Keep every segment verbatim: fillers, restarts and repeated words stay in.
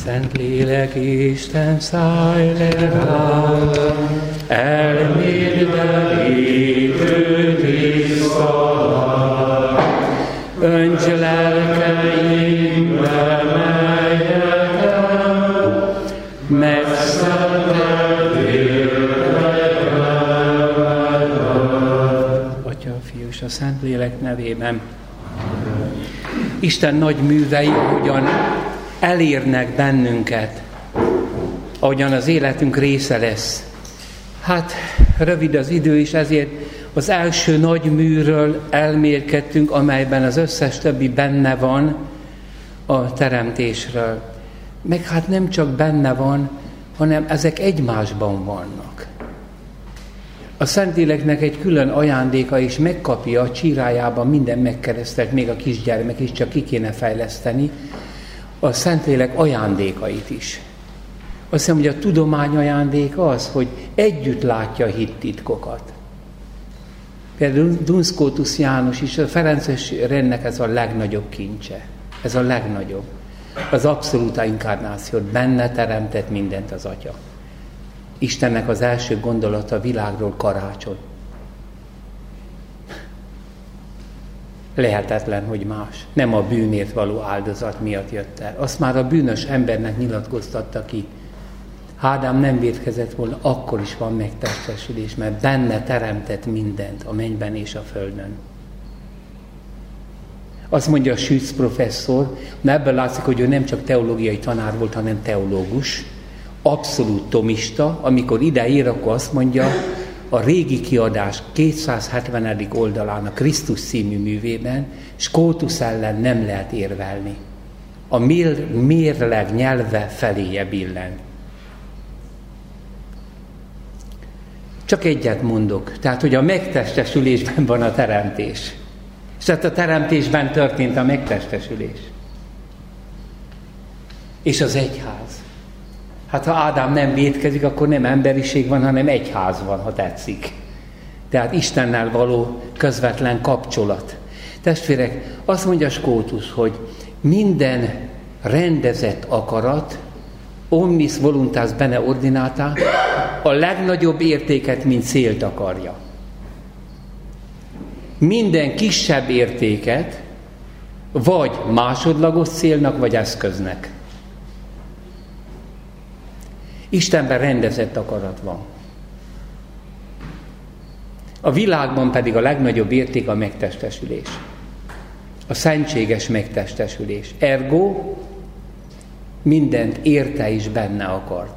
Szentlélek Isten, szállj le rám, elmélyedő tisztalat, önts lelkeimbe melyekem, megszenteltél Atya, Fiú és a Szentlélek nevében. Isten nagy művei, ahogyan elérnek bennünket, ahogyan az életünk része lesz. Hát rövid az idő, és ezért az első nagy műről elmélkedtünk, amelyben az összes többi benne van a teremtésről. Meg hát nem csak benne van, hanem ezek egymásban vannak. A Szentléleknek egy külön ajándéka is, megkapja a csírájában minden megkeresztelt, még a kisgyermek is, csak ki kéne fejleszteni, a Szentlélek ajándékait is. Azt hiszem, hogy a tudomány ajándéka az, hogy együtt látja a hittitkokat. Például Duns Scotus János is, a ferences rendnek ez a legnagyobb kincse. Ez a legnagyobb. Az abszolút inkarnációt, benne teremtett mindent az Atya. Istennek az első gondolata a világról karácsony. Lehetetlen, hogy más. Nem a bűnért való áldozat miatt jött el. Azt már a bűnös embernek nyilatkoztatta ki. Ádám nem vétkezett volna, akkor is van megtestesülés, mert benne teremtett mindent a mennyben és a földön. Azt mondja a Schütz professzor, mert ebből látszik, hogy ő nem csak teológiai tanár volt, hanem teológus, abszolút tomista. Amikor ide ír, akkor azt mondja, a régi kiadás kétszázhetvenedik oldalán a Krisztus című művében Scotus ellen nem lehet érvelni. A mérleg nyelve feléje billen. Csak egyet mondok, tehát, hogy a megtestesülésben van a teremtés. És tehát a teremtésben történt a megtestesülés. És az egyház. Hát ha Ádám nem vétkezik, akkor nem emberiség van, hanem egyház van, ha tetszik. Tehát Istennel való közvetlen kapcsolat. Testvérek, azt mondja Scotus, hogy minden rendezett akarat, omnis voluntas bene ordinata, a legnagyobb értéket, mint célt akarja. Minden kisebb értéket vagy másodlagos célnak, vagy eszköznek. Istenben rendezett akarat van. A világban pedig a legnagyobb érték a megtestesülés. A szentséges megtestesülés. Ergo mindent érte is benne akart.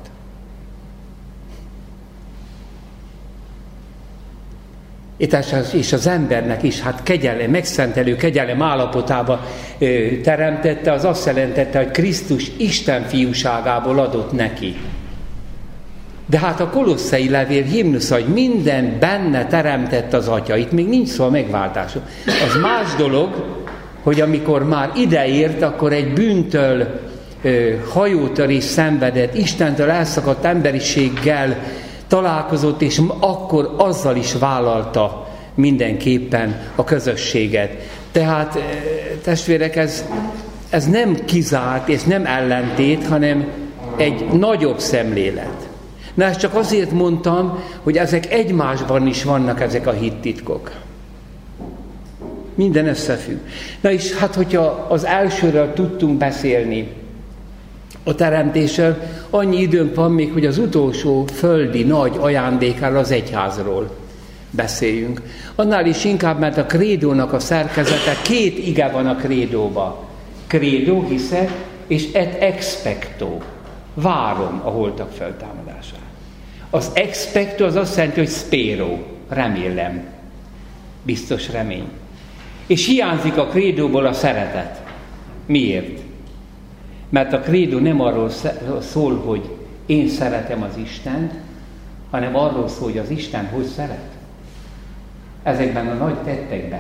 És az embernek is, hát kegyelem, megszentelő kegyelem állapotába ö, teremtette, az azt jelentette, hogy Krisztus Isten fiúságából adott neki. De hát a kolosszai levél himnusz, hogy minden benne teremtett az Atya. Itt még nincs szó a megváltásról. Az más dolog, hogy amikor már ideért, akkor egy bűntől ö, hajótörés szenvedett, Istentől elszakadt emberiséggel találkozott, és akkor azzal is vállalta mindenképpen a közösséget. Tehát, testvérek, ez, ez nem kizárt, és nem ellentét, hanem egy nagyobb szemlélet. Na, ezt csak azért mondtam, hogy ezek egymásban is vannak, ezek a hittitkok. Minden összefügg. Na és hát, hogyha az elsőről tudtunk beszélni, a teremtésről, annyi időnk van még, hogy az utolsó földi nagy ajándékáról, az egyházról beszéljünk. Annál is inkább, mert a krédónak a szerkezete, két ige van a krédóba. Krédó, hiszek, és et expecto. Várom a holtak feltámadását. Az expecto az azt jelenti, hogy spero, remélem. Biztos remény. És hiányzik a krédóból a szeretet. Miért? Mert a krédó nem arról szól, hogy én szeretem az Istent, hanem arról szól, hogy az Isten hogy szeret. Ezekben a nagy tettekben.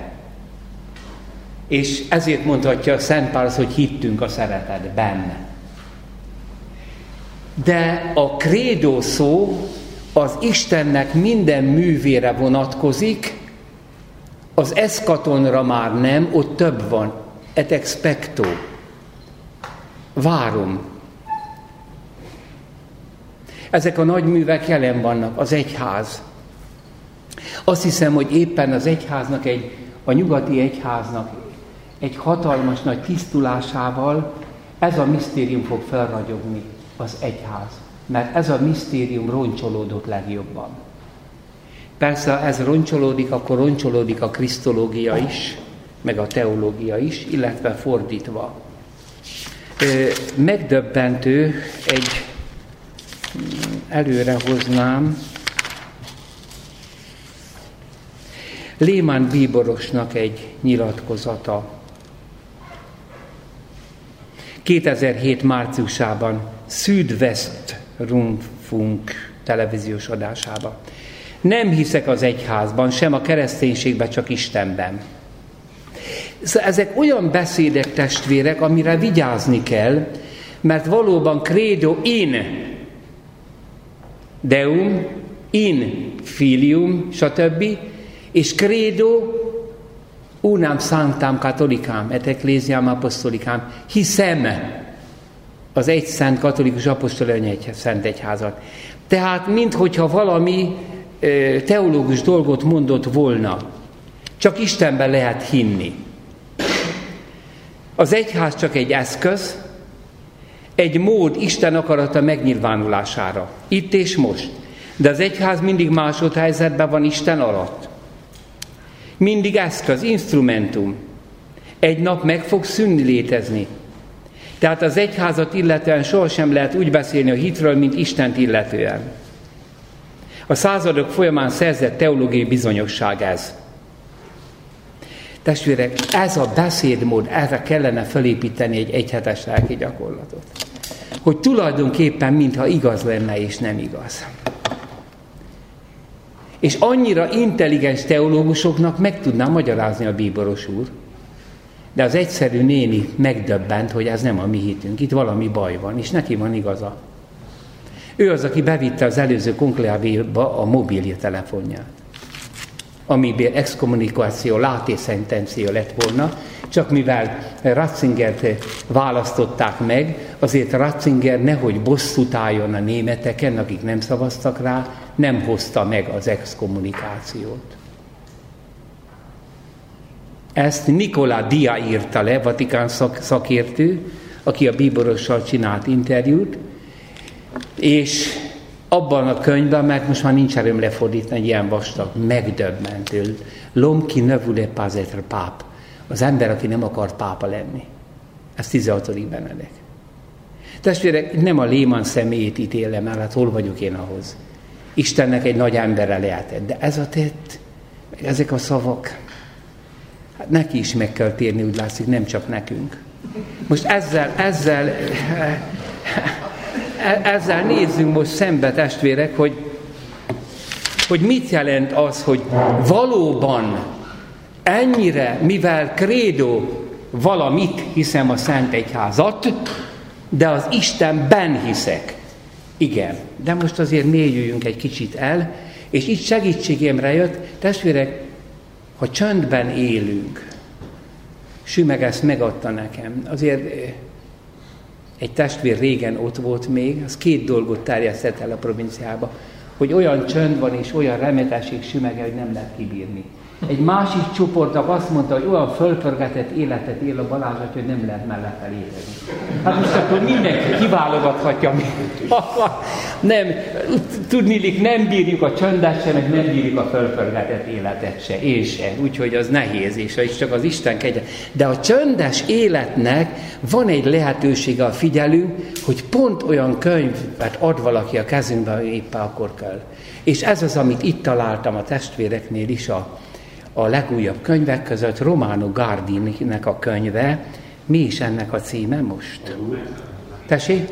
És ezért mondhatja a Szent Pál, hogy hittünk a szeretetben. De a krédó szó az Istennek minden művére vonatkozik, az eszkatonra már nem, ott több van. Et expecto. Várom. Ezek a nagy művek jelen vannak, az egyház. Azt hiszem, hogy éppen az egyháznak, egy, a nyugati egyháznak egy hatalmas nagy tisztulásával ez a misztérium fog felragyogni, az egyház. Mert ez a misztérium roncsolódott legjobban. Persze, ha ez roncsolódik, akkor roncsolódik a krisztológia is, meg a teológia is, illetve fordítva. Megdöbbentő, egy előre hoznám, Lehmann bíborosnak egy nyilatkozata. kétezer-hét márciusában Südwestrundfunk televíziós adásában. Nem hiszek az egyházban, sem a kereszténységben, csak Istenben. Ezek olyan beszédek, testvérek, amire vigyázni kell, mert valóban credo in Deum, in Filium, stb. És credo unam sanctam catholicam, et ecclesiam apostolicam, hiszem az egy szent katolikus apostolai szent egyházat. Tehát, minthogyha valami e, teológus dolgot mondott volna, csak Istenben lehet hinni. Az egyház csak egy eszköz, egy mód Isten akarata megnyilvánulására. Itt és most. De az egyház mindig másodhelyzetben van Isten alatt. Mindig eszköz, instrumentum. Egy nap meg fog szűnni létezni. Tehát az egyházat illetően sohasem lehet úgy beszélni a hitről, mint Istent illetően. A századok folyamán szerzett teológiai bizonyosság ez. Testvérek, ez a beszédmód, erre kellene felépíteni egy egyhetes lelki gyakorlatot. Hogy tulajdonképpen mintha igaz lenne és nem igaz. És annyira intelligens teológusoknak meg tudná magyarázni a bíboros úr, de az egyszerű néni megdöbbent, hogy ez nem a mi hitünk, itt valami baj van, és neki van igaza. Ő az, aki bevitte az előző konklávéba a mobiltelefonját, amiből exkommunikáció, látésentenció lett volna, csak mivel Ratzingert választották meg, azért Ratzinger nehogy bosszút álljon a németeken, akik nem szavaztak rá, nem hozta meg az exkommunikációt. Ezt Nicola Dia írta le, vatikán szak, szakértő, aki a bíborossal csinált interjút, és abban a könyvben, mert most már nincs erőm lefordítani, egy ilyen vastag, megdöbbentő. L'homme qui ne voulait pas être pape. Az ember, aki nem akart pápa lenni. Ez tizenhatodik Benedek. Testvérek, nem a Lehmann személyét ítélem el, hát hol vagyok én ahhoz. Istennek egy nagy emberre lehetett, de ez a tett, ezek a szavak, hát neki is meg kell térni, úgy látszik, nem csak nekünk. Most ezzel, ezzel, ezzel nézzünk most szembe, testvérek, hogy, hogy mit jelent az, hogy valóban ennyire, mivel credo valamit hiszem a Szent Egyházat, de az Istenben hiszek. Igen, de most azért mélyüljünk egy kicsit el, és itt segítségemre jött, testvérek, ha csöndben élünk, Sümeg ezt megadta nekem, azért egy testvér régen ott volt még, az két dolgot terjesztett el a provinciába, hogy olyan csönd van és olyan remetesség Sümege, hogy nem lehet kibírni. Egy másik csoportnak azt mondta, hogy olyan fölpörgetett életet él a Balázs, hogy nem lehet mellette létezni. Hát most akkor mindenki kiválogathatja, amit akar. Nem, tudniillik, nem bírjuk a csöndet se, meg nem bírjuk a fölpörgetett életet se, én se. Úgyhogy az nehéz, és csak az Isten kegye. De a csöndes életnek van egy lehetősége, a figyelünk, hogy pont olyan könyvet ad valaki a kezünkbe, hogy éppen akkor kell. És ez az, amit itt találtam a testvéreknél is, a A legújabb könyvek között Romano Guardininek a könyve. Mi is ennek a címe most? Tessék?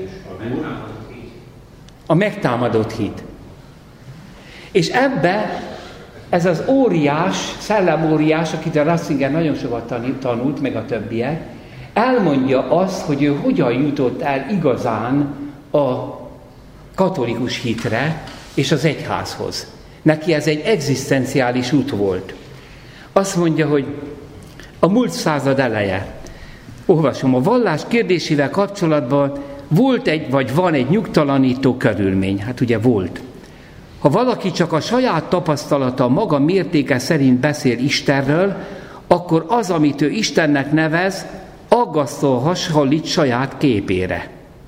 A megtámadott hit. És ebbe ez az óriás, szellemóriás, akit a Ratzinger nagyon sokat tanult, meg a többiek, elmondja azt, hogy ő hogyan jutott el igazán a katolikus hitre és az egyházhoz. Neki ez egy egzisztenciális út volt. Azt mondja, hogy a múlt század eleje, olvasom, a vallás kérdésével kapcsolatban volt egy, vagy van egy nyugtalanító körülmény. Hát ugye volt. Ha valaki csak a saját tapasztalata, maga mértéke szerint beszél Istenről, akkor az, amit ő Istennek nevez, aggasztó hasonlít saját képére.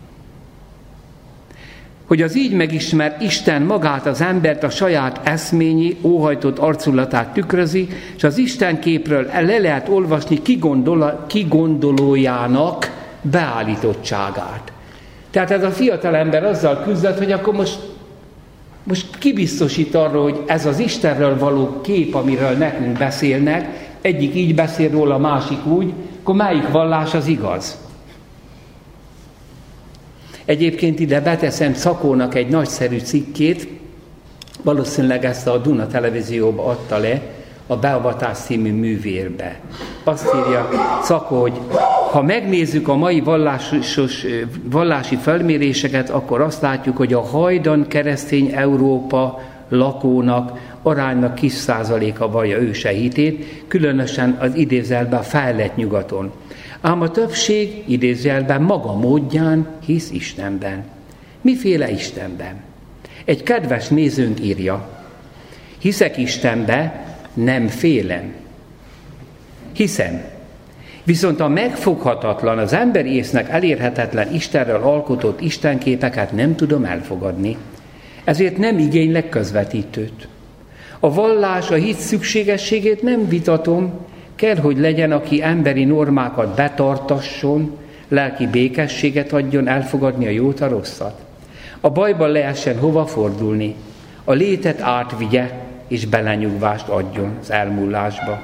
Hogy az így megismert Isten magát, az embert a saját eszményi, óhajtott arculatát tükrözi, és az Isten képről le lehet olvasni kigondol, kigondolójának beállítottságát. Tehát ez a fiatal ember azzal küzdött, hogy akkor most, most kibiztosít arról, hogy ez az Istenről való kép, amiről nekünk beszélnek, egyik így beszél róla, a másik úgy, akkor melyik vallás az igaz? Egyébként ide beteszem Szakónak egy nagyszerű cikkét, valószínűleg ezt a Duna televízióba adta le, a Beavatás című művérbe. Azt írja Szakó, hogy ha megnézzük a mai vallásos, vallási felméréseket, akkor azt látjuk, hogy a hajdan keresztény Európa lakónak aránylag kis százaléka vallja őse hitét, különösen az idézelben a fejlett nyugaton. Ám a többség idézőjelben maga módján hisz Istenben. Miféle Istenben? Egy kedves nézőnk írja, hiszek Istenbe, nem félem. Hiszem. Viszont a megfoghatatlan, az emberi észnek elérhetetlen Istenről alkotott istenképeket nem tudom elfogadni. Ezért nem igénylek közvetítőt. A vallás, a hit szükségességét nem vitatom, kell, hogy legyen, aki emberi normákat betartasson, lelki békességet adjon, elfogadni a jót, a rosszat. A bajban lehessen hova fordulni, a létet átvigye, és belenyugvást adjon az elmúlásba.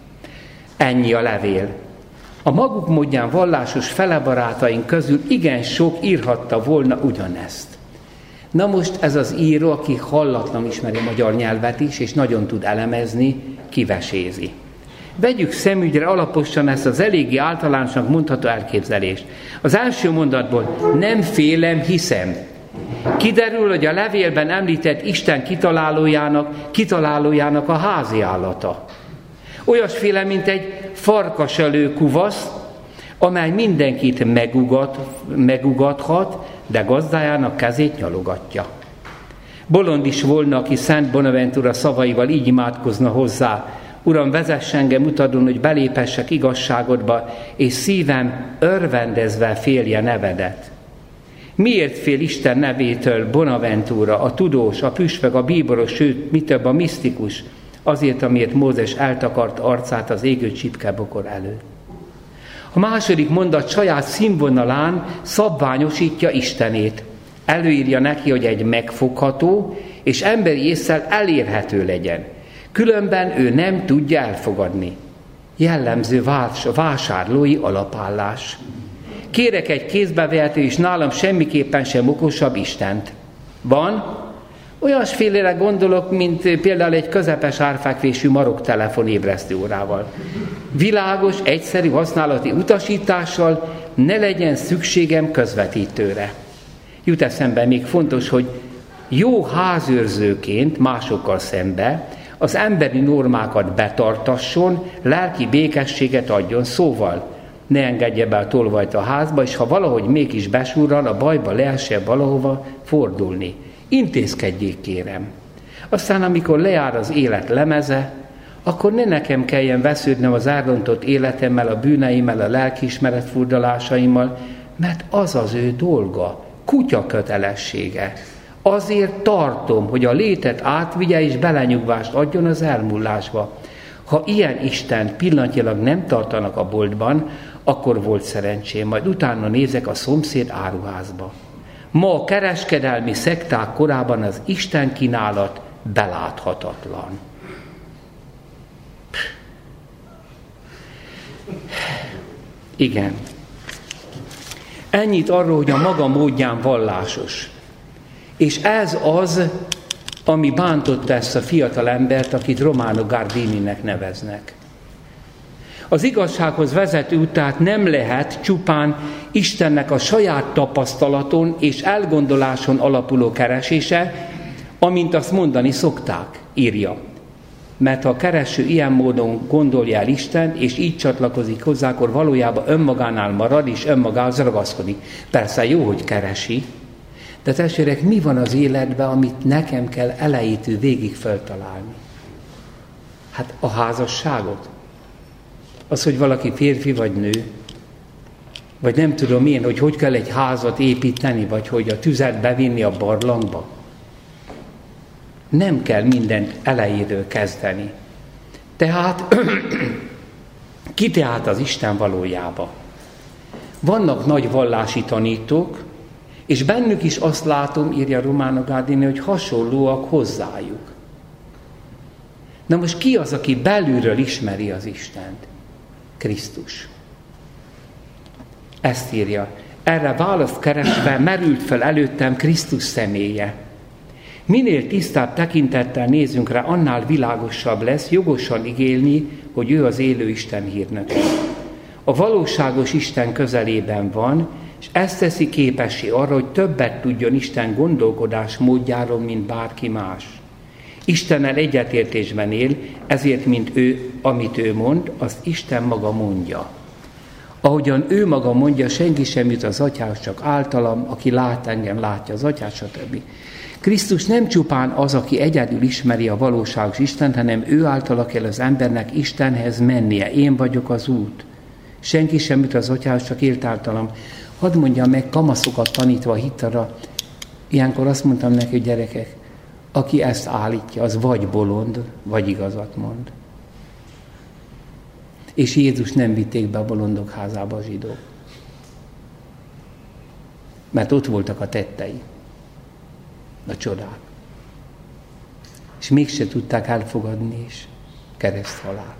Ennyi a levél. A maguk módján vallásos felebarátaink közül igen sok írhatta volna ugyanezt. Na most ez az író, aki hallatlan ismeri a magyar nyelvet is, és nagyon tud elemezni, kivesézi. Vegyük szemügyre alaposan ezt az eléggé általánosnak mondható elképzelést. Az első mondatból nem félem, hiszem. Kiderül, hogy a levélben említett Isten kitalálójának, kitalálójának a háziállata. Olyasféle, mint egy farkaselő kuvasz, amely mindenkit megugat, megugathat, de gazdájának kezét nyalogatja. Bolond is volna, aki Szent Bonaventura szavaival így imádkozna hozzá: Uram, vezess engem utadon, hogy belépessek igazságodba, és szívem örvendezve félje nevedet. Miért fél Isten nevétől Bonaventura, a tudós, a püspök, a bíboros, sőt, mi több, a misztikus, azért, amiért Mózes eltakart arcát az égő csipkebokor előtt? A második mondat saját színvonalán szabványosítja Istenét. Előírja neki, hogy egy megfogható és emberi ésszel elérhető legyen. Különben ő nem tudja elfogadni. Jellemző vásárlói alapállás. Kérek egy kézbevehető és nálam semmiképpen sem okosabb Istent. Van? Olyasfélére gondolok, mint például egy közepes árfekvésű marok telefonébresztő órával. Világos, egyszerű használati utasítással ne legyen szükségem közvetítőre. Jut eszembe még fontos, hogy jó házőrzőként másokkal szembe az emberi normákat betartasson, lelki békességet adjon, szóval ne engedje be a tolvajt a házba, és ha valahogy mégis besurran, a bajba lehessen valahova fordulni. Intézkedjék, kérem. Aztán, amikor lejár az élet lemeze, akkor ne nekem kelljen vesződnem az elrontott életemmel, a bűneimmel, a lelkiismeret furdalásaimmal, mert az az ő dolga, kutya kötelessége. Azért tartom, hogy a létet átvigye és belenyugvást adjon az elmúlásba. Ha ilyen Isten pillanatnyilag nem tartanak a boltban, akkor volt szerencsém, majd utána nézek a szomszéd áruházba. Ma a kereskedelmi szekták korában az Isten kínálat beláthatatlan. Igen. Ennyit arról, hogy a maga módján vallásos. És ez az, ami bántotta ezt a fiatal embert, akit Romano Guardininek neveznek. Az igazsághoz vezető utát nem lehet csupán Istennek a saját tapasztalaton és elgondoláson alapuló keresése, amint azt mondani szokták, írja. Mert ha a kereső ilyen módon gondolja el Istent, és így csatlakozik hozzá, akkor valójában önmagánál marad, és önmagához ragaszkodik. Persze jó, hogy keresi, de testvérek, mi van az életben, amit nekem kell elejétől végig feltalálni? Hát a házasságot. Az, hogy valaki férfi vagy nő, vagy nem tudom én, hogy hogy kell egy házat építeni, vagy hogy a tüzet bevinni a barlangba. Nem kell mindent elejéről kezdeni. Tehát ki tehát az Isten valójába? Vannak nagy vallási tanítók, és bennük is azt látom, írja Romano Guardini, hogy hasonlóak hozzájuk. Na most ki az, aki belülről ismeri az Istent? Krisztus. Ezt írja. Erre választ keresve merült fel előttem Krisztus személye. Minél tisztább tekintettel nézünk rá, annál világosabb lesz jogosan igélni, hogy ő az élő Isten hírnöke. A valóságos Isten közelében van, és ezt teszi képessé arra, hogy többet tudjon Isten gondolkodás módjáról, mint bárki más. Istennel egyetértésben él, ezért, mint ő, amit ő mond, azt Isten maga mondja. Ahogyan ő maga mondja, senki sem jut az Atyához, csak általam, aki lát engem, látja az Atyát, stb. Krisztus nem csupán az, aki egyedül ismeri a valóságos Istent, hanem ő általa kell az embernek Istenhez mennie. Én vagyok az út. Senki sem jut az Atyához, csak élt általam. Hadd mondjam meg, kamaszokat tanítva a hittarra, ilyenkor azt mondtam neki, hogy gyerekek, aki ezt állítja, az vagy bolond, vagy igazat mond. És Jézus nem vitték be a bolondok házába a zsidók. Mert ott voltak a tettei, a csodák. És mégse tudták elfogadni is kereszthalál.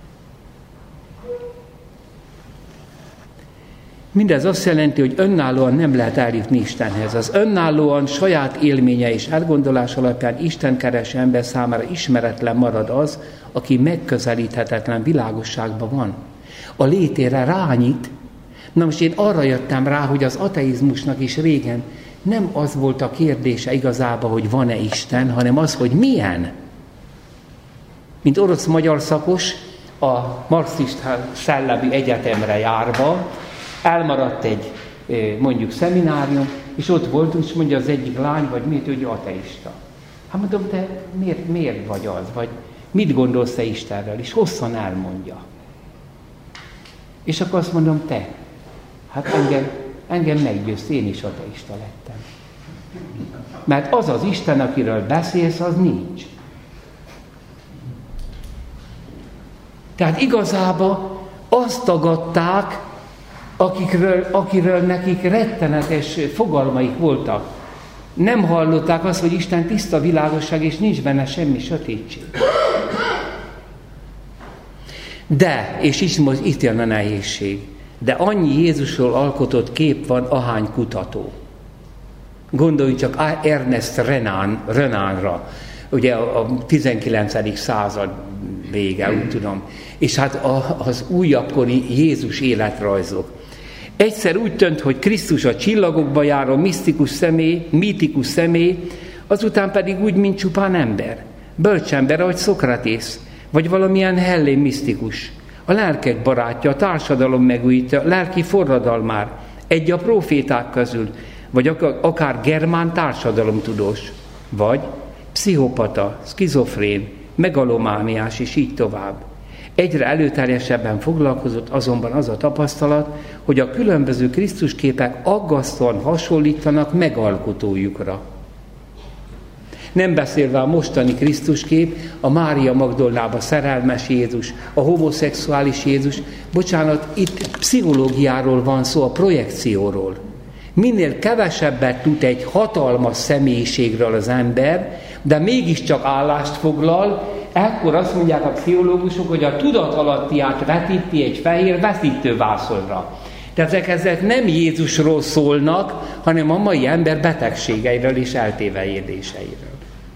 Mindez azt jelenti, hogy önállóan nem lehet eljutni Istenhez. Az önállóan saját élménye és elgondolás alapján Isten kereső ember számára ismeretlen marad az, aki megközelíthetetlen világosságban van. A létére rányit. Na most én arra jöttem rá, hogy az ateizmusnak is régen nem az volt a kérdése igazából, hogy van-e Isten, hanem az, hogy milyen. Mint orosz-magyar szakos, a marxista szellemi egyetemre járva, elmaradt egy mondjuk szeminárium, és ott volt, és mondja az egyik lány, vagy miért, hogy ateista. Hát mondom, te miért, miért vagy az? Vagy mit gondolsz te Istenről? És hosszan elmondja. És akkor azt mondom, te, hát engem, engem meggyőzt, én is ateista lettem. Mert az az Isten, akiről beszélsz, az nincs. Tehát igazából azt tagadták, akikről, akiről nekik rettenetes fogalmaik voltak. Nem hallották azt, hogy Isten tiszta világosság, és nincs benne semmi sötétség. De, és itt, itt jön a nehézség, de annyi Jézusról alkotott kép van, ahány kutató. Gondolj csak Ernest Renan, Renanra, ugye a tizenkilencedik század vége, úgy tudom. És hát az újabbkori Jézus életrajzok. Egyszer úgy tűnt, hogy Krisztus a csillagokba járó misztikus személy, mítikus személy, azután pedig úgy, mint csupán ember. Bölcsember, ahogy Szokratész, vagy valamilyen hellén misztikus. A lelkek barátja, a társadalom megújítja, a lelki forradalmár, egy a proféták közül, vagy akár germán társadalomtudós, vagy pszichopata, szkizofrén, megalomániás, és így tovább. Egyre előterjesebben foglalkozott azonban az a tapasztalat, hogy a különböző Krisztus képek aggasztóan hasonlítanak megalkotójukra. Nem beszélve a mostani Krisztus kép, a Mária Magdolnába szerelmes Jézus, a homoszexuális Jézus, bocsánat, itt pszichológiáról van szó, a projekcióról. Minél kevesebbet tud egy hatalmas személyiségről az ember, de mégiscsak állást foglal, ekkor azt mondják a pszichológusok, hogy a tudatalattiát vetíti egy fehér veszítővászonra. Tehát ezek, ezek nem Jézusról szólnak, hanem a mai ember betegségeiről és eltévejédéseiről.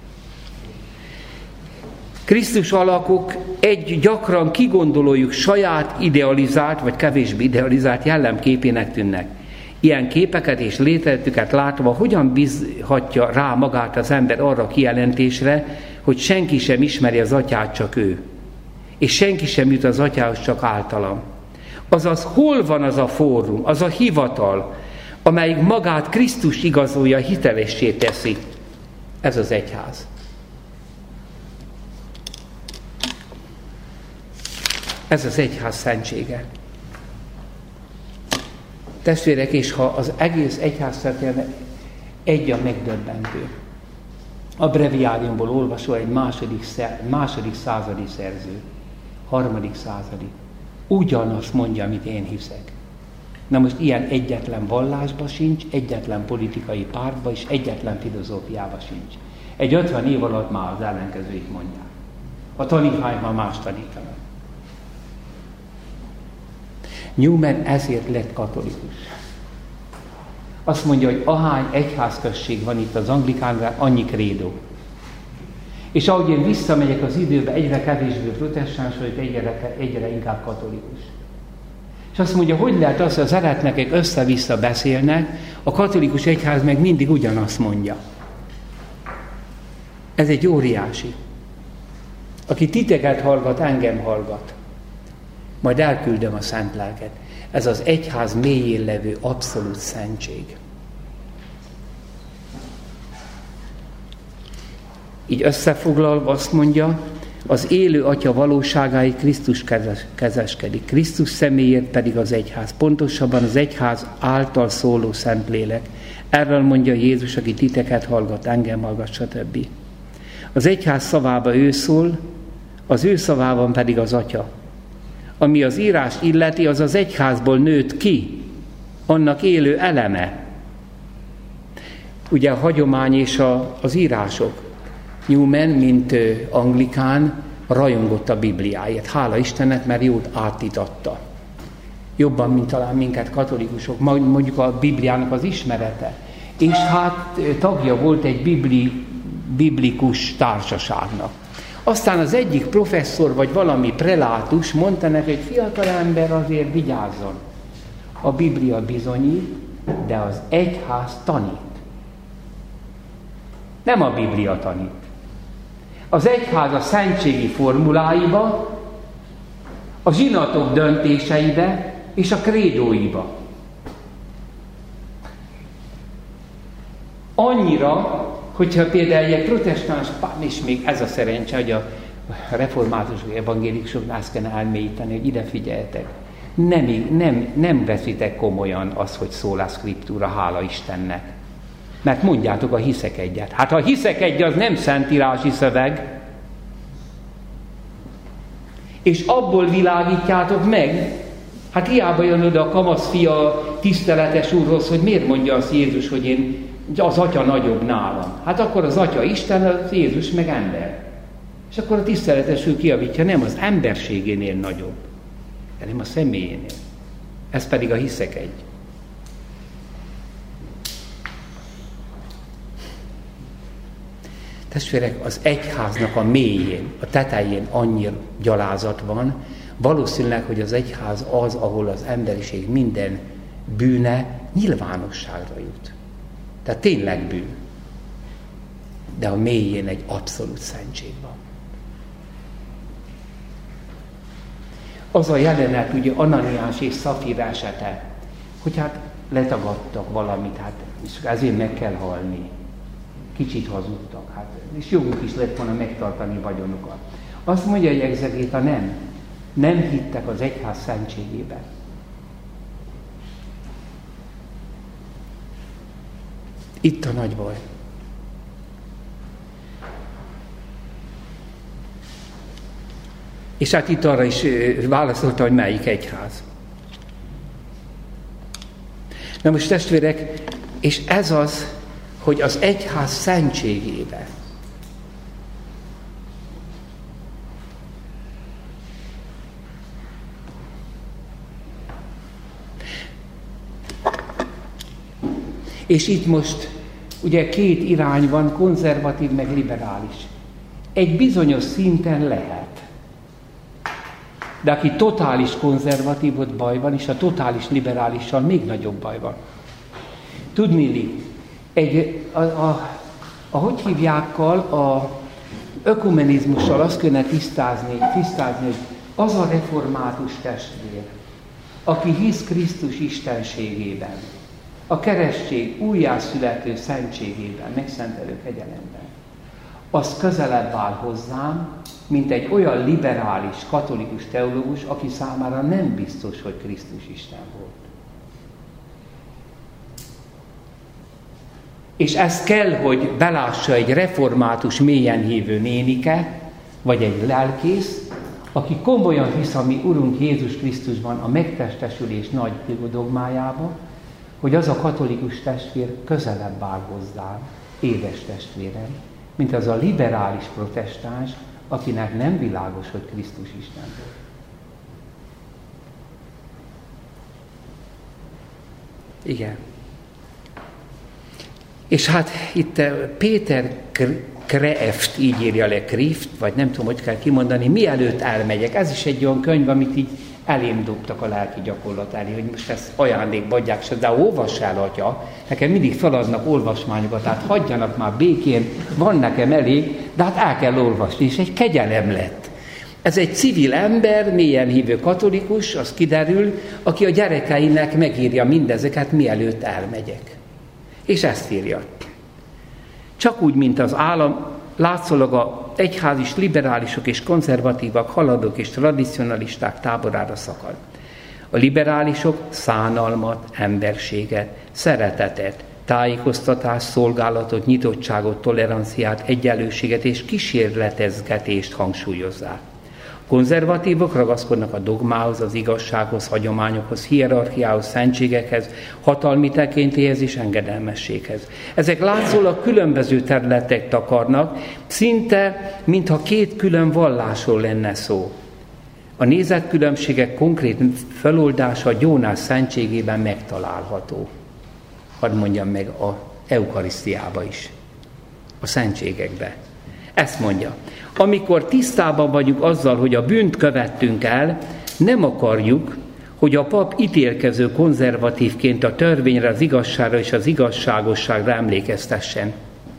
Krisztus alakok egy gyakran kigondolójuk saját idealizált, vagy kevésbé idealizált jellemképének tűnnek. Ilyen képeket és létezőket látva, hogyan bízhatja rá magát az ember arra a kijelentésre, hogy senki sem ismeri az atyát, csak ő. És senki sem jut az atyához, csak általam. Azaz, hol van az a fórum, az a hivatal, amelyik magát Krisztus igazolja, hitelessé teszi? Ez az egyház. Ez az egyház szentsége. Testvérek, és ha az egész egyház történet egy a megdöbbentő. A breviáriumból olvasol egy második, második századi szerző, harmadik századi. Ugyanazt mondja, amit én hiszek. Na most ilyen egyetlen vallásban sincs, egyetlen politikai pártban és egyetlen filozófiában sincs. Egy ötven év alatt már az ellenkezőit mondják. A tanítvány már más tanítanak. Newman ezért lett katolikus. Azt mondja, hogy ahány egyházközség van itt az anglikánban, annyi krédó. És ahogy én visszamegyek az időbe, egyre kevésbé protestáns vagyok, egyre, egyre inkább katolikus. És azt mondja, hogy lehet az, hogy az eretnekek össze-vissza beszélnek, a katolikus egyház meg mindig ugyanazt mondja. Ez egy óriási. Aki titeket hallgat, engem hallgat. Majd elküldöm a szent lelket. Ez az egyház mélyén levő abszolút szentség. Így összefoglalva azt mondja, az élő atya valóságáig Krisztus kezes, kezeskedik. Krisztus személyért pedig az egyház. Pontosabban az egyház által szóló Szentlélek. Erről mondja Jézus, aki titeket hallgat, engem hallgat, stb. Az egyház szavába ő szól, az ő szavában pedig az atya. Ami az írás illeti, az az egyházból nőtt ki, annak élő eleme. Ugye a hagyomány és a, az írások. Newman, mint anglikán, rajongott a Bibliáért. Hála Istennek, mert jót átitatta. Jobban, mint talán minket katolikusok, mondjuk a Bibliának az ismerete. És hát tagja volt egy bibli, biblikus társaságnak. Aztán az egyik professzor, vagy valami prelátus mondta neki, hogy fiatal ember, azért vigyázzon. A Biblia bizonyít, de az egyház tanít. Nem a Biblia tanít. Az egyház a szentségi formuláiba, a zsinatok döntéseibe és a krédóiba. Annyira, hogyha például egy protestáns, és még ez a szerencse, hogy a reformátusok, evangélikusoknál ezt kell elmélyíteni, hogy ide figyeljetek. Nem, nem, nem veszitek komolyan azt, hogy szól a szkriptúra, hála Istennek. Mert mondjátok a hiszek egyet. Hát ha a hiszek egy, az nem szentírási szöveg, és abból világítjátok meg, hát hiába jön oda a kamasz fia tiszteletes úrhoz, hogy miért mondja azt Jézus, hogy én, az atya nagyobb nálam. Hát akkor az atya Isten, az Jézus meg ember. És akkor a tiszteletes úr kiavítja, nem az emberségénél nagyobb, hanem a személyénél. Ez pedig a hiszek egy. Testvérek, az egyháznak a mélyén, a tetején annyi gyalázat van, valószínűleg, hogy az egyház az, ahol az emberiség minden bűne nyilvánosságra jut. Tehát tényleg bűn. De a mélyén egy abszolút szentség van. Az a jelenet, ugye Ananiás és Szafira esete, hogy hát letagadtak valamit, hát és ezért meg kell halni. Kicsit hazudtak, hát, és joguk is lett volna megtartani vagyonukat. Azt mondja, hogy egzegéta nem. Nem hittek az egyház szentségében. Itt a nagy baj. És hát itt arra is válaszolta, hogy melyik egyház. Na most testvérek, és ez az, hogy az egyház szentségébe és itt most ugye két irány van, konzervatív meg liberális. Egy bizonyos szinten lehet. De aki totális konzervatív, ott baj van, és a totális liberálissal még nagyobb baj van. Tudniillik, egy, a, a, a, hogy hívjákkal, a ökumenizmussal azt kéne tisztázni, tisztázni, hogy az a református testvér, aki hisz Krisztus istenségében, a keresztség újjászülető szentségében, megszentelő kegyelemben, az közelebb áll hozzám, mint egy olyan liberális, katolikus teológus, aki számára nem biztos, hogy Krisztus Isten volt. És ezt kell, hogy belássa egy református, mélyen hívő nénike, vagy egy lelkész, aki komolyan hisz a mi Urunk Jézus Krisztusban, a megtestesülés nagy dogmájába, hogy az a katolikus testvér közelebb áll hozzám, édes testvérem, mint az a liberális protestáns, akinek nem világos, hogy Krisztus Isten volt. Igen. És hát itt Péter Kreft, így írja le Krift, vagy nem tudom, hogy kell kimondani, mielőtt elmegyek. Ez is egy olyan könyv, amit így elém dobtak a lelki gyakorlat elé, hogy most ezt ajándékba adják, de olvass el, atya, nekem mindig feladnak olvasmányokat, tehát hagyjanak már békén, van nekem elég, de hát el kell olvasni, és egy kegyelem lett. Ez egy civil ember, mélyen hívő katolikus, az kiderül, aki a gyerekeinek megírja mindezeket, mielőtt elmegyek. És ezt írja. Csak úgy, mint az állam, látszólag a egyházis liberálisok és konzervatívak, haladók és tradicionalisták táborára szakad. A liberálisok szánalmat, emberséget, szeretetet, tájékoztatást, szolgálatot, nyitottságot, toleranciát, egyenlőséget és kísérletezgetést hangsúlyozzák. A konzervatívok ragaszkodnak a dogmához, az igazsághoz, hagyományokhoz, hierarchiához, szentségekhez, hatalmi tekintélyhez és engedelmességhez. Ezek látszólag különböző területek takarnak, szinte, mintha két külön vallásról lenne szó. A nézetkülönbségek konkrét feloldása a gyónás szentségében megtalálható. Hadd mondjam meg, a eukarisztiába is, a szentségekbe. Ezt mondja. Amikor tisztában vagyunk azzal, hogy a bűnt követtünk el, nem akarjuk, hogy a pap ítélkező konzervatívként a törvényre, az igazságra és az igazságosságra emlékeztessen.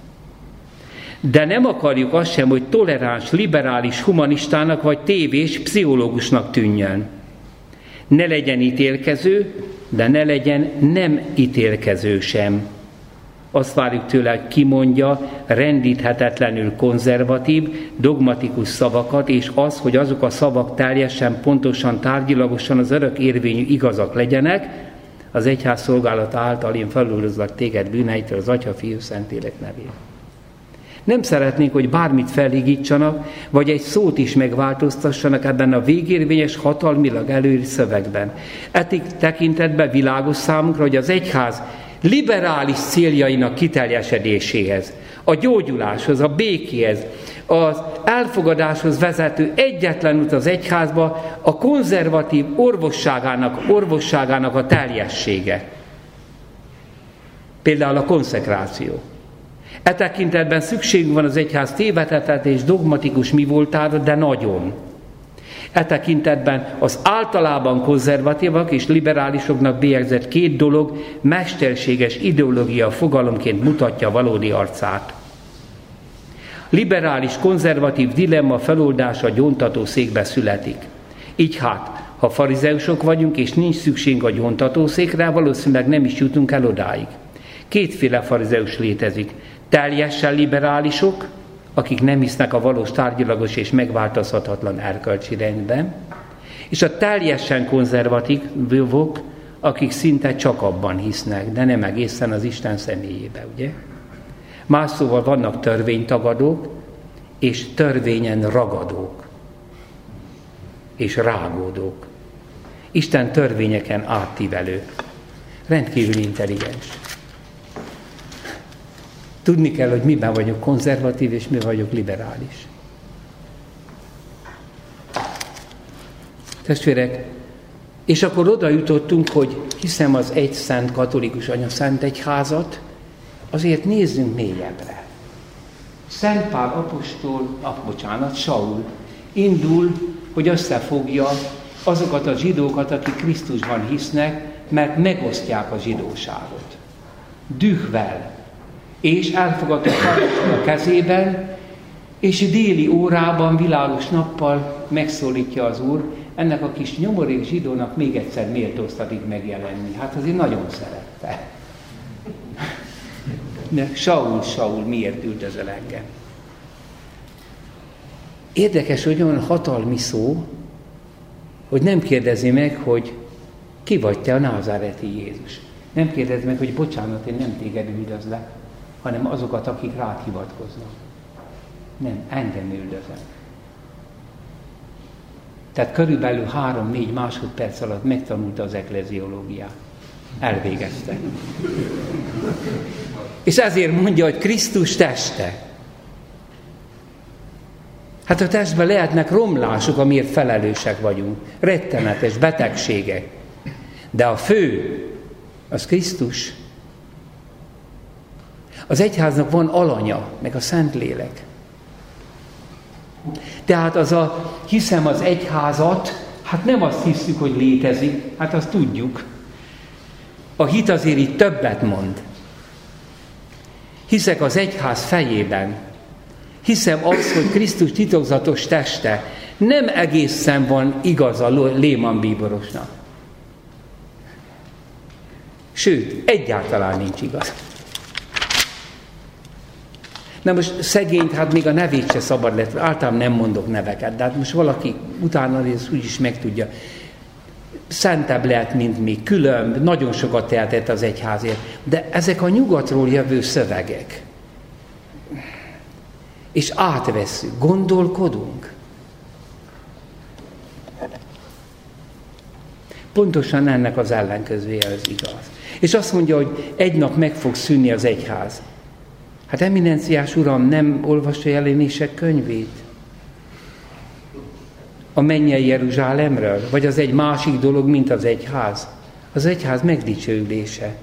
De nem akarjuk azt sem, hogy toleráns, liberális, humanistának vagy tévés pszichológusnak tűnjön. Ne legyen ítélkező, de ne legyen nem ítélkező sem. Azt várjuk tőle, hogy kimondja rendíthetetlenül konzervatív, dogmatikus szavakat, és az, hogy azok a szavak teljesen, pontosan, tárgyilagosan az örök érvényű igazak legyenek, az egyház szolgálata által én felülözlek téged bűneitől az Atya, Fiú, Szentlélek nevén. Nem szeretnénk, hogy bármit felhigítsanak, vagy egy szót is megváltoztassanak ebben a végérvényes, hatalmilag előírt szövegben. Etik tekintetben világos számunkra, hogy az egyház liberális céljainak kiteljesedéséhez, a gyógyuláshoz, a békéhez, az elfogadáshoz vezető egyetlen út az egyházba a konzervatív orvosságának, orvosságának a teljessége. Például a konszekráció. E tekintetben szükségünk van az egyház tévedhetetlen és dogmatikus mi voltára, de nagyon. E tekintetben az általában konzervatívak és liberálisoknak bélyegzett két dolog mesterséges ideológia fogalomként mutatja valódi arcát. Liberális konzervatív dilemma feloldása gyóntató székbe születik. Így hát, ha farizeusok vagyunk és nincs szükségünk a gyóntatószékre, valószínűleg nem is jutunk el odáig. Kétféle farizeus létezik. Teljesen liberálisok, akik nem hisznek a valós, tárgyilagos és megváltozhatatlan erkölcsi rendben, és a teljesen konzervatívok, akik szinte csak abban hisznek, de nem egészen az Isten személyébe, ugye? Más szóval vannak törvénytagadók, és törvényen ragadók, és rágódók. Isten törvényeken átívelő, rendkívül intelligens. Tudni kell, hogy miben vagyok konzervatív, és mi vagyok liberális. Testvérek, és akkor oda jutottunk, hogy hiszem az egy szent katolikus anya szent egyházat, azért nézzünk mélyebbre. Szent Pál apostol, ah, bocsánat, Saul indul, hogy összefogja azokat a zsidókat, akik Krisztusban hisznek, mert megosztják a zsidóságot. Dühvel, és elfogadta a parancsot a kezében, És déli órában, világos nappal megszólítja az Úr, ennek a kis nyomorék zsidónak még egyszer méltóztatik megjelenni. Hát azért nagyon szerette. De Saul, Saul, miért üldözöl engem? Érdekes, hogy olyan hatalmi szó, hogy nem kérdezi meg, hogy ki vagy te, a názáreti Jézus. Nem kérdezi meg, hogy bocsánat, én nem téged üldözlek, hanem azokat, akik rád hivatkoznak. Nem, engem üldöznek. Tehát körülbelül három-négy másodperc alatt megtanulta az ekleziológiát. Elvégezte. És ezért mondja, hogy Krisztus teste. Hát a testben lehetnek romlások, amiért felelősek vagyunk. Rettenetes betegségek. De a fő, az Krisztus. Az egyháznak van alanya, meg a Szentlélek. Tehát az a, hiszem az egyházat, hát nem azt hiszük, hogy létezik, hát azt tudjuk. A hit azért itt többet mond. Hiszek az egyház fejében. Hiszem azt, hogy Krisztus titokzatos teste nem egészen van igaz a Lehmann bíborosnak. Sőt, egyáltalán nincs igaz. Na most szegényt, hát még a nevét se szabad lett, általában nem mondok neveket, de hát most valaki utána ezt úgyis megtudja. Szentebb lehet, mint mi, különb, nagyon sokat tehetett az egyházért, de ezek a nyugatról jövő szövegek. És átvesszük, gondolkodunk. Pontosan ennek az ellenkezője az igaz. És azt mondja, hogy egy nap meg fog szűnni az egyház. Hát eminenciás uram, nem olvasta jelenések könyvét? A mennyei Jeruzsálemről? Vagy az egy másik dolog, mint az egyház? Az egyház megdicsőülése.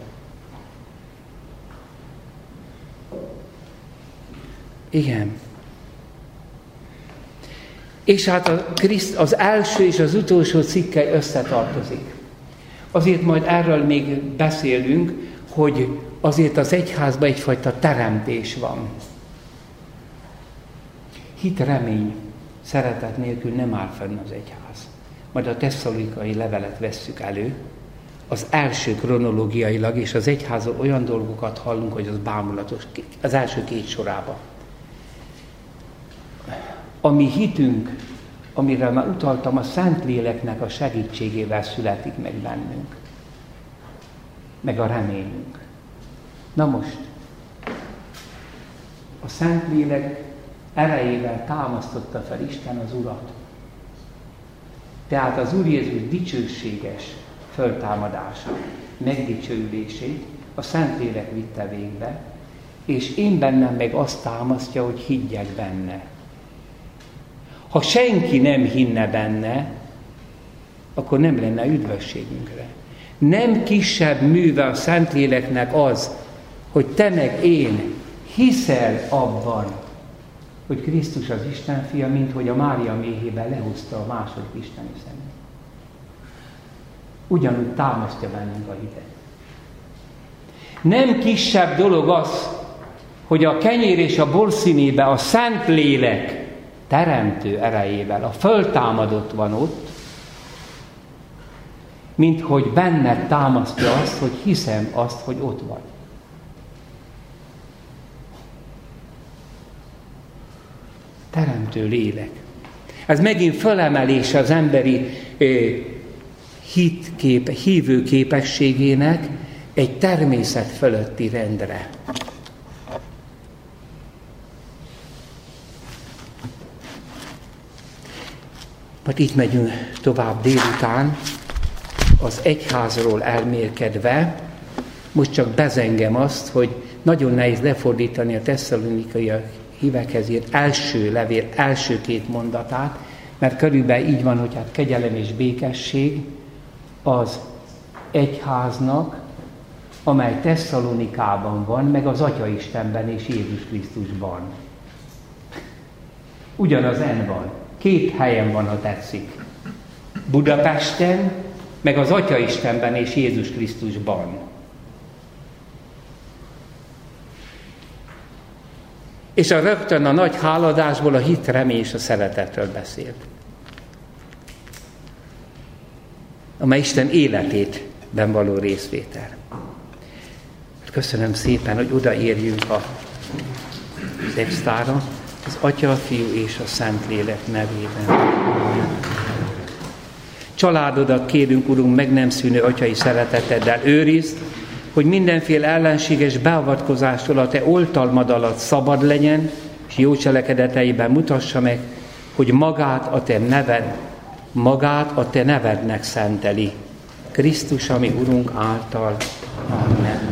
Igen. És hát a Kriszt, az első és az utolsó cikke összetartozik. Azért majd erről még beszélünk, hogy azért az egyházban egyfajta teremtés van. Hit, remény, szeretet nélkül nem áll fenn az egyház. Majd a tesszalonikai levelet vesszük elő, az első kronológiailag, és az egyházról olyan dolgokat hallunk, hogy az bámulatos, az első két sorában. A mi hitünk, amire már utaltam, a Szentléleknek a segítségével születik meg bennünk. Meg a reményünk. Na most, a Szentlélek erejével támasztotta fel Isten az Urat. Tehát az Úr Jézus dicsőséges föltámadása, megdicsőülését a Szentlélek vitte végbe, és én bennem meg azt támasztja, hogy higgyek benne. Ha senki nem hinne benne, akkor nem lenne üdvösségünkre. Nem kisebb műve a Szentléleknek az, hogy te meg én hiszel abban, hogy Krisztus az Isten fia, mint hogy a Mária méhében lehúzta a második isteni szemét. Ugyanúgy támasztja bennünk a hitet. Nem kisebb dolog az, hogy a kenyér és a bor színébe a Szentlélek teremtő erejével a föltámadott van ott, mint hogy benned támasztja azt, hogy hiszem azt, hogy ott vagy. Teremtő lélek. Ez megint fölemelése az emberi eh, hitkép, hívő képességének egy természet fölötti rendre. Majd itt megyünk tovább délután, az egyházról elmélkedve. Most csak bezengem azt, hogy nagyon nehéz lefordítani a tesszalonikai hívekhez írt első levél első két mondatát, mert körülbelül így van, hogy hát kegyelem és békesség az egyháznak, amely Tesszalonikában van, meg az Atya-Istenben és Jézus Krisztusban. Ugyanaz en van. Két helyen van, ha tetszik. Budapesten, meg az Atya-Istenben és Jézus Krisztusban. És a rögtön a nagy háladásból a hit, remény és a szeretetről beszélt. Amely Isten életében való részvétel. Köszönöm szépen, hogy odaérjünk a extára, az Atya, a Fiú és a Szentlélek nevében. Családodat kérünk, Urunk, meg nem szűnő atyai szereteteddel őrizd, hogy mindenféle ellenséges beavatkozástól a te oltalmad alatt szabad legyen, és jó cselekedeteiben mutassa meg, hogy magát a te neved, magát a te nevednek szenteli. Krisztus, ami Urunk által. Amen.